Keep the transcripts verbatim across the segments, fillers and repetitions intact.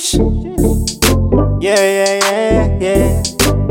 Sheesh. Yeah, yeah, yeah, yeah.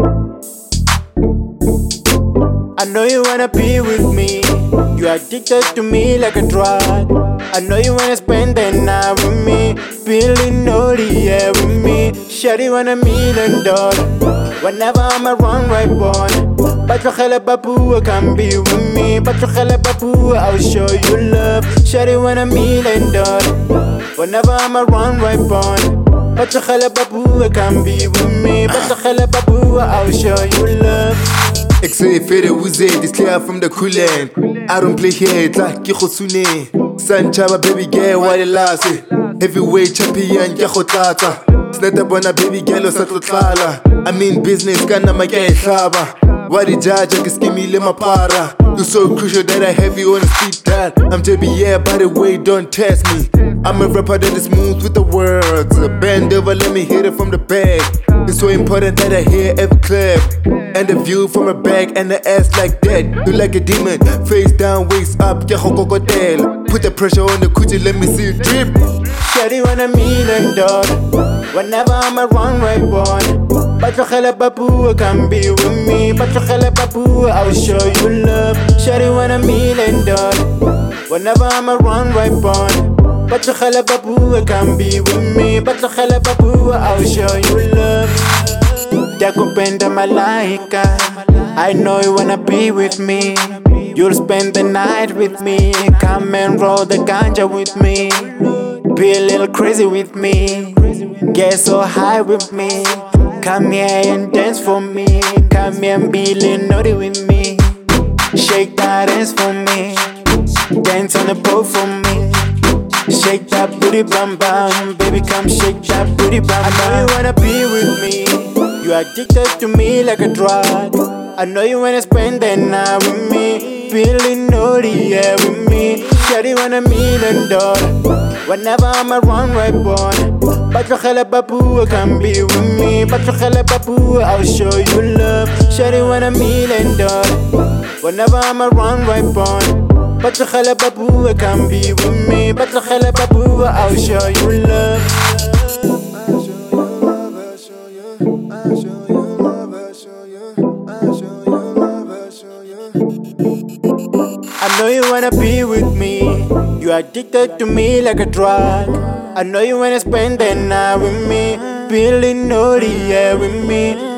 I know you wanna be with me. You addicted to me like a drug. I know you wanna spend the night with me, feeling naughty, yeah, with me. Shawty want a million dollars whenever I'm around, right, boy. Patrochelep Babu can be with me. Patrochelep Babu, I'll show you love. Shawty want a million dollars whenever I'm around, right, boy. Patrochelep Babu can be with me. Patrochelep Babu, I'll show you love. Ik zou je verder hoe zee, this clear from the cool end. I don't play here, it's like Kiko Sune. Sanchaba baby girl, what it last? Heavyweight champion, Kiko Tata. Snetta bona baby girl, o satlo tlala. I mean business, kana maka e hlaba. What the judge, I can skimmy lima para. You're so crucial that I have you on a speed dial. I'm J B, yeah, by the way, don't test me. I'm a rapper that is smooth with the words. Bend over, let me hit it from the back. It's so important that I hear every clip. And the view from her back and the ass like that. You like a demon, face down, waist up, yeah, hotel. Put the pressure on the coochie, let me see you drip. Shawty want a million dollars whenever I'm around, right, boy. Patrochelep Babu can be with me. Patrochelep Babu, I'll show you love. Shawty want a million dollars whenever I'm around, right, boy. Patrochelep Babu can be with me. Patrochelep Babu, I'll show you love. Yakupenda malaika, I know you wanna be with me. You'll spend the night with me. Come and roll the ganja with me. Be a little crazy with me. Get so high with me. Come here and dance for me. Come here and be a little naughty with me. Shake that ass for me. Dance on the pole for me. Shake that booty bam bam. Baby come shake that booty bam bam. I know you wanna be with me. You addicted to me like a drug. I know you wanna spend the night with me, feeling naughty, yeah, with me. Shawty want a million dollars whenever I'm around, right, boy. Patrochelep Babu can be with me. Patrochelep Babu, I'll show you love. Shawty want a million dollars whenever I'm around, right, boy. Patrochelep Babu can be with me. Patrochelep Babu, I'll show you love. I know you wanna be with me. You addicted to me like a drug. I know you wanna spend the night with me, feeling naughty, yeah, with me.